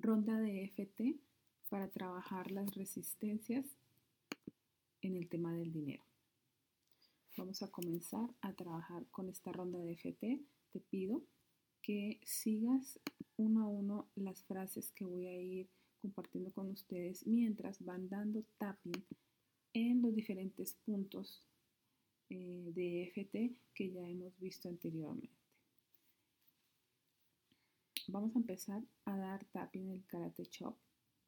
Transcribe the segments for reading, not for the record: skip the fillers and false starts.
Ronda de EFT para trabajar las resistencias en el tema del dinero. Vamos a comenzar a trabajar con esta ronda de EFT. Te pido que sigas uno a uno las frases que voy a ir compartiendo con ustedes mientras van dando tapping en los diferentes puntos de EFT que ya hemos visto anteriormente. Vamos a empezar a dar tapping en el Karate Chop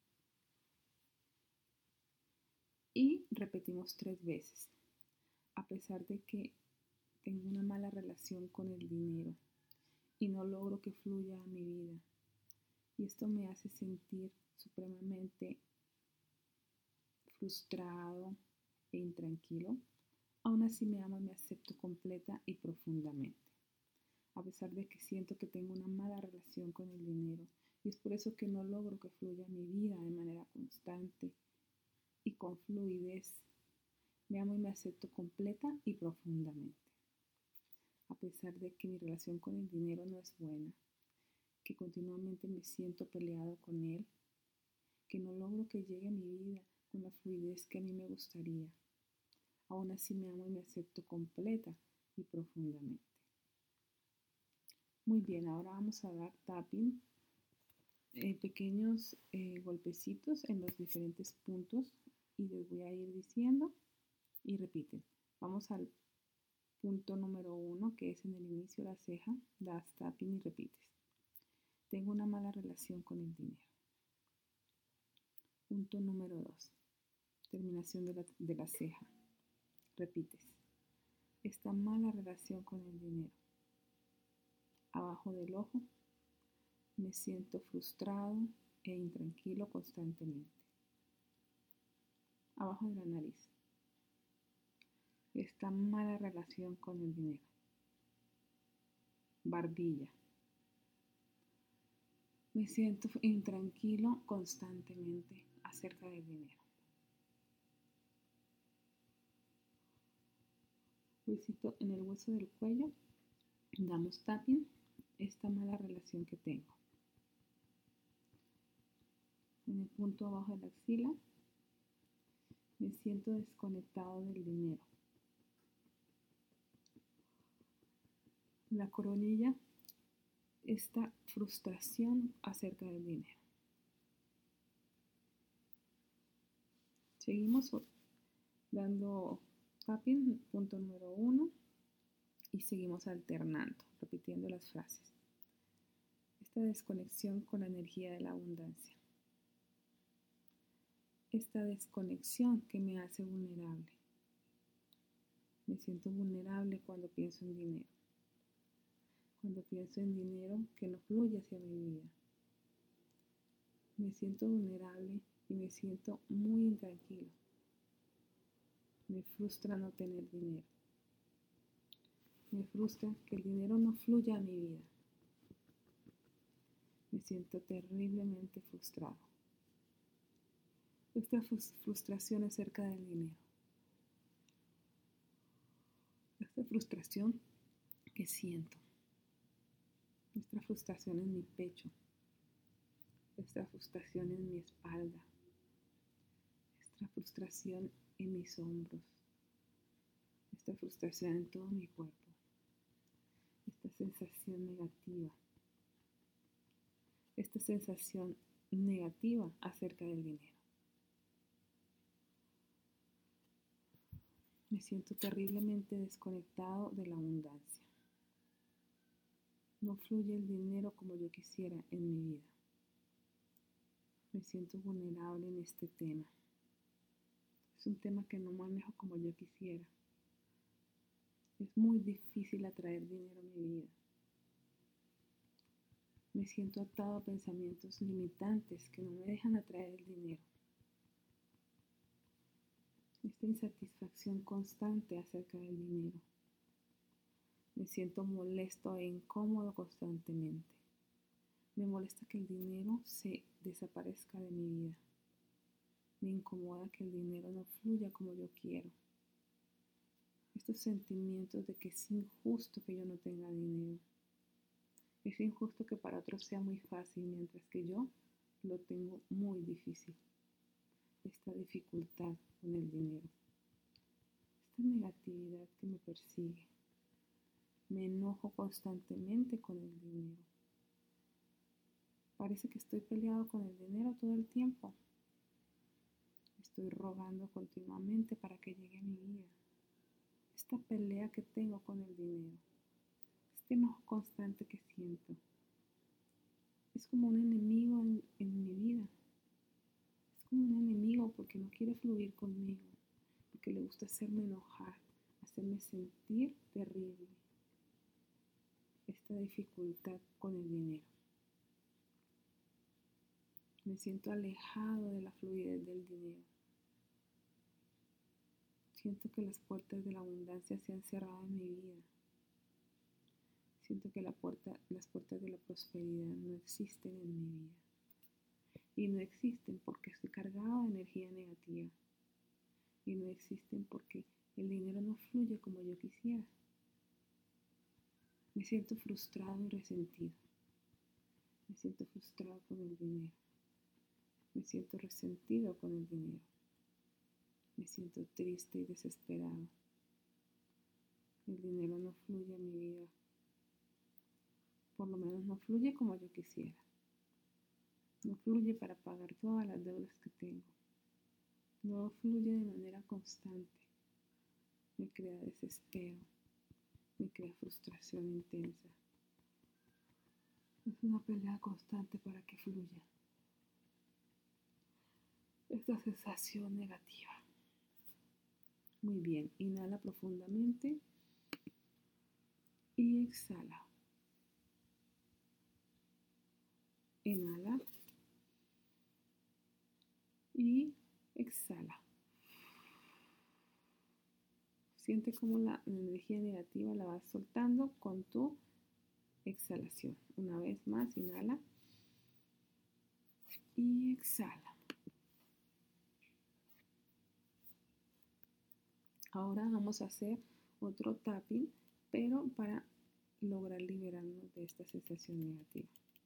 y repetimos 3 veces. A pesar de que tengo una mala relación con el dinero y no logro que fluya a mi vida, y esto me hace sentir supremamente frustrado e intranquilo, aún así me amo y me acepto completa y profundamente. A pesar de que siento que tengo una mala relación con el dinero, y es por eso que no logro que fluya mi vida de manera constante y con fluidez, me amo y me acepto completa y profundamente. A pesar de que mi relación con el dinero no es buena, que continuamente me siento peleado con él, que no logro que llegue a mi vida con la fluidez que a mí me gustaría, aún así me amo y me acepto completa y profundamente. Muy bien, ahora vamos a dar tapping, pequeños golpecitos en los diferentes puntos y les voy a ir diciendo y repiten. Vamos al punto número 1, que es en el inicio de la ceja, das tapping y repites. Tengo una mala relación con el dinero. Punto número 2, terminación de la ceja. Repites. Esta mala relación con el dinero. Abajo del ojo, me siento frustrado e intranquilo constantemente. Abajo de la nariz. Esta mala relación con el dinero. Barbilla. Me siento intranquilo constantemente acerca del dinero. Huesito en el hueso del cuello, damos tapping, esta mala relación que tengo. En el punto abajo de la axila, me siento desconectado del dinero. La coronilla, esta frustración acerca del dinero. Seguimos dando tapping, punto número 1, y seguimos alternando, repitiendo las frases. Esta desconexión con la energía de la abundancia. Esta desconexión que me hace vulnerable. Me siento vulnerable cuando pienso en dinero. Cuando pienso en dinero que no fluye hacia mi vida. Me siento vulnerable y me siento muy intranquilo. Me frustra no tener dinero. Me frustra que el dinero no fluya a mi vida. Me siento terriblemente frustrado. Esta frustración acerca del dinero. Esta frustración que siento. Esta frustración en mi pecho. Esta frustración en mi espalda. Esta frustración en mis hombros. Esta frustración en todo mi cuerpo. Esta sensación negativa. Esta sensación negativa acerca del dinero. Me siento terriblemente desconectado de la abundancia. No fluye el dinero como yo quisiera en mi vida. Me siento vulnerable en este tema. Es un tema que no manejo como yo quisiera. Es muy difícil atraer dinero a mi vida. Me siento atado a pensamientos limitantes que no me dejan atraer el dinero. Esta insatisfacción constante acerca del dinero. Me siento molesto e incómodo constantemente. Me molesta que el dinero se desaparezca de mi vida. Me incomoda que el dinero no fluya como yo quiero. Estos sentimientos de que es injusto que yo no tenga dinero. Es injusto que para otros sea muy fácil, mientras que yo lo tengo muy difícil. Esta dificultad con el dinero, esta negatividad que me persigue. Me enojo constantemente con el dinero. Parece que estoy peleado con el dinero todo el tiempo. Estoy rogando continuamente para que llegue a mi vida. Esta pelea que tengo con el dinero, este enojo constante que siento, es como un enemigo en mi vida. Es como un enemigo porque no quiere fluir conmigo, porque le gusta hacerme enojar, hacerme sentir terrible. Esta dificultad con el dinero. Me siento alejado de la fluidez del dinero. Siento que las puertas de la abundancia se han cerrado en mi vida. Siento que las puertas de la prosperidad no existen en mi vida. Y no existen porque estoy cargado de energía negativa. Y no existen porque el dinero no fluye como yo quisiera. Me siento frustrado y resentido. Me siento frustrado con el dinero. Me siento resentido con el dinero. Me siento triste y desesperado. El dinero no fluye en mi vida. Por lo menos no fluye como yo quisiera. No fluye para pagar todas las deudas que tengo. No fluye de manera constante. Me crea desespero. Me crea frustración intensa. Es una pelea constante para que fluya esta sensación negativa. Muy bien, inhala profundamente y exhala. Inhala y exhala. Siente cómo la energía negativa la vas soltando con tu exhalación. Una vez más, inhala y exhala. Ahora vamos a hacer otro tapping, pero para lograr liberarnos de esta sensación negativa.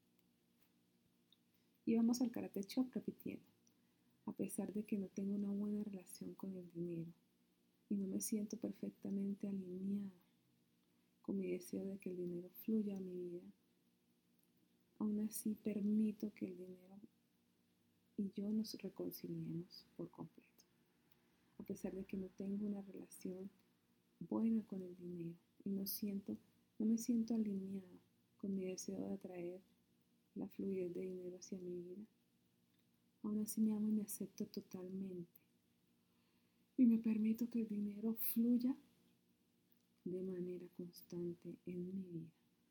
Y vamos al Karate Chop repitiendo. A pesar de que no tengo una buena relación con el dinero y no me siento perfectamente alineado con mi deseo de que el dinero fluya a mi vida, aún así permito que el dinero y yo nos reconciliemos por completo. A pesar de que no tengo una relación buena con el dinero y no me siento alineado con mi deseo de atraer la fluidez de dinero hacia mi vida, aún así me amo y me acepto totalmente y me permito que el dinero fluya de manera constante en mi vida.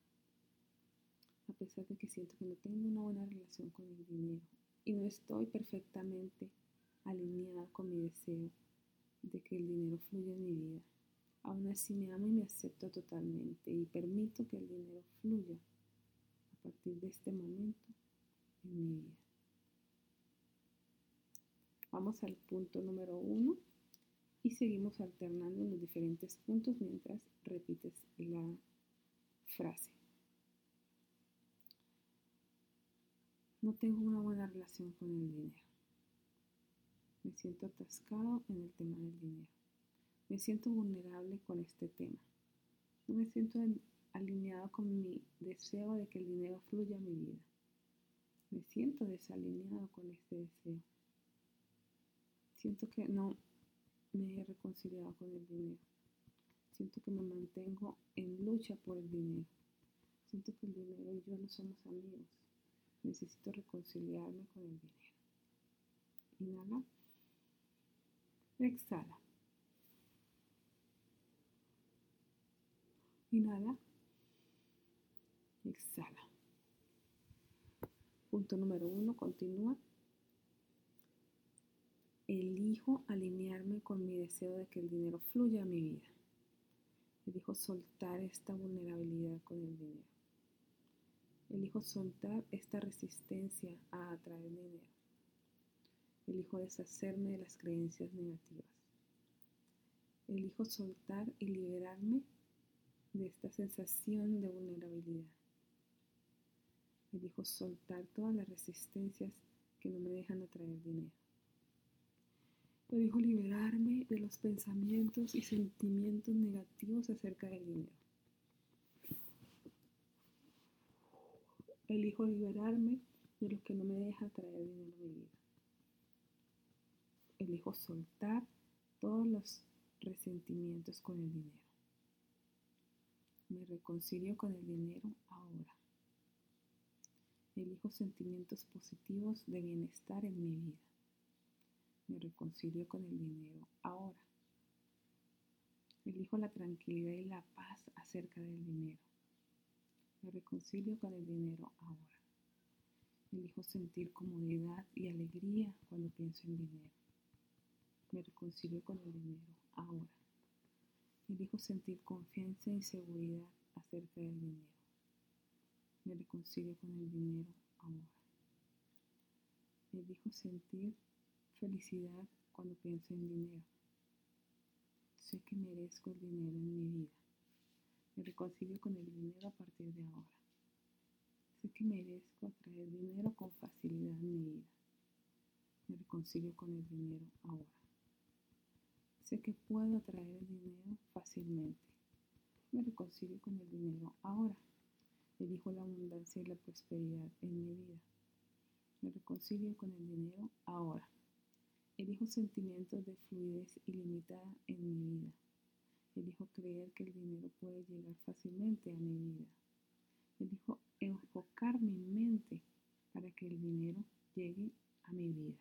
A pesar de que siento que no tengo una buena relación con el dinero y no estoy perfectamente alineada con mi deseo de que el dinero fluya en mi vida, aún así me amo y me acepto totalmente y permito que el dinero fluya a partir de este momento en mi vida. Vamos al punto número 1 y seguimos alternando en los diferentes puntos mientras repites la frase. No tengo una buena relación con el dinero. Me siento atascado en el tema del dinero. Me siento vulnerable con este tema. No me siento alineado con mi deseo de que el dinero fluya a mi vida. Me siento desalineado con este deseo. Siento que no me he reconciliado con el dinero. Siento que me mantengo en lucha por el dinero. Siento que el dinero y yo no somos amigos. Necesito reconciliarme con el dinero. Inhala. Exhala. Inhala. Exhala. Punto número 1. Continúa. Elijo alinearme con mi deseo de que el dinero fluya a mi vida. Elijo soltar esta vulnerabilidad con el dinero. Elijo soltar esta resistencia a atraer dinero. Elijo deshacerme de las creencias negativas. Elijo soltar y liberarme de esta sensación de vulnerabilidad. Elijo soltar todas las resistencias que no me dejan atraer dinero. Elijo liberarme de los pensamientos y sentimientos negativos acerca del dinero. Elijo liberarme de lo que no me deja atraer dinero a mi vida. Elijo soltar todos los resentimientos con el dinero. Me reconcilio con el dinero ahora. Elijo sentimientos positivos de bienestar en mi vida. Me reconcilio con el dinero ahora. Elijo la tranquilidad y la paz acerca del dinero. Me reconcilio con el dinero ahora. Elijo sentir comodidad y alegría cuando pienso en dinero. Me reconcilio con el dinero ahora. Elijo sentir confianza y seguridad acerca del dinero. Me reconcilio con el dinero ahora. Elijo sentir felicidad cuando pienso en dinero. Sé que merezco el dinero en mi vida. Me reconcilio con el dinero a partir de ahora. Sé que merezco atraer dinero con facilidad en mi vida. Me reconcilio con el dinero ahora. Sé que puedo atraer el dinero fácilmente. Me reconcilio con el dinero ahora. Elijo la abundancia y la prosperidad en mi vida. Me reconcilio con el dinero ahora. Elijo sentimientos de fluidez ilimitada en mi vida. Elijo creer que el dinero puede llegar fácilmente a mi vida. Elijo enfocar mi mente para que el dinero llegue a mi vida.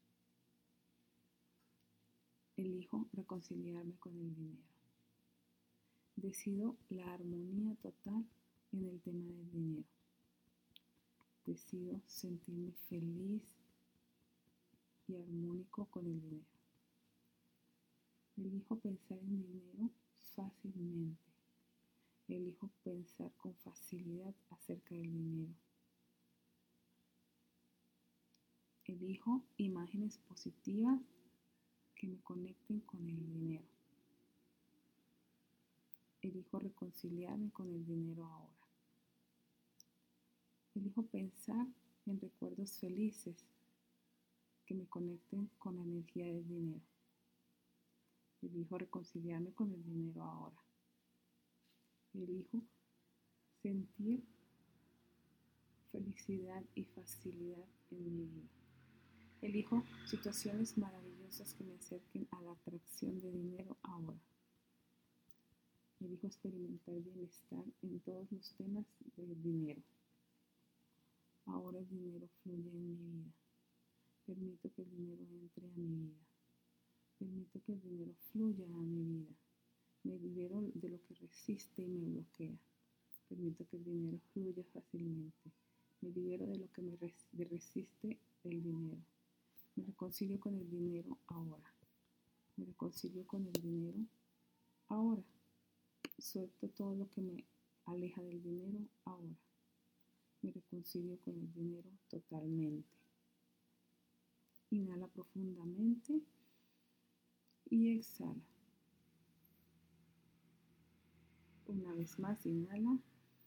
Elijo reconciliarme con el dinero. Decido la armonía total en el tema del dinero. Decido sentirme feliz y armónico con el dinero. Elijo pensar en dinero fácilmente. Elijo pensar con facilidad acerca del dinero. Elijo imágenes positivas que me conecten con el dinero. Elijo reconciliarme con el dinero ahora. Elijo pensar en recuerdos felices que me conecten con la energía del dinero. Elijo reconciliarme con el dinero ahora. Elijo sentir felicidad y facilidad en mi vida. Elijo situaciones maravillosas que me acerquen a la atracción de dinero ahora. Elijo experimentar bienestar en todos los temas del dinero. Ahora el dinero fluye en mi vida. Permito que el dinero entre a mi vida. Permito que el dinero fluya a mi vida. Me libero de lo que resiste y me bloquea. Permito que el dinero fluya fácilmente. Me libero de lo que me resiste el dinero. Me reconcilio con el dinero ahora. Me reconcilio con el dinero ahora. Suelto todo lo que me aleja del dinero ahora. Me reconcilio con el dinero totalmente. Inhala profundamente y exhala. Una vez más, inhala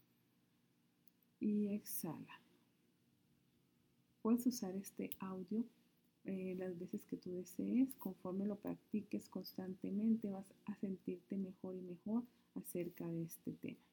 y exhala. Puedes usar este audio las veces que tú desees. Conforme lo practiques constantemente, vas a sentirte mejor y mejor acerca de este tema.